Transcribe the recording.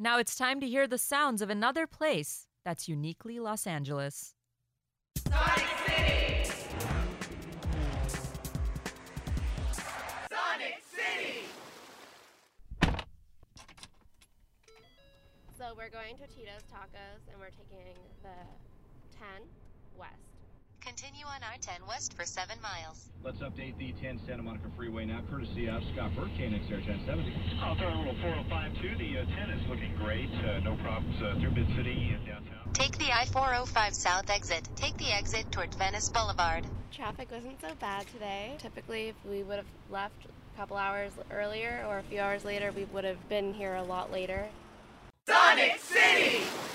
Now it's time to hear the sounds of another place that's uniquely Los Angeles. Sonic City! Sonic City! So we're going to Tito's Tacos and we're taking the 10 West. Continue on R10 West for 7 miles. Let's update the 10 Santa Monica Freeway now, courtesy of Scott Burke, KNXR 1070. I'll throw a little 405 too. The 10 is looking great. No problems through Mid-City and downtown. Take the I-405 South exit. Take the exit toward Venice Boulevard. Traffic wasn't so bad today. Typically, if we would have left a couple hours earlier or a few hours later, we would have been here a lot later. Sonic City!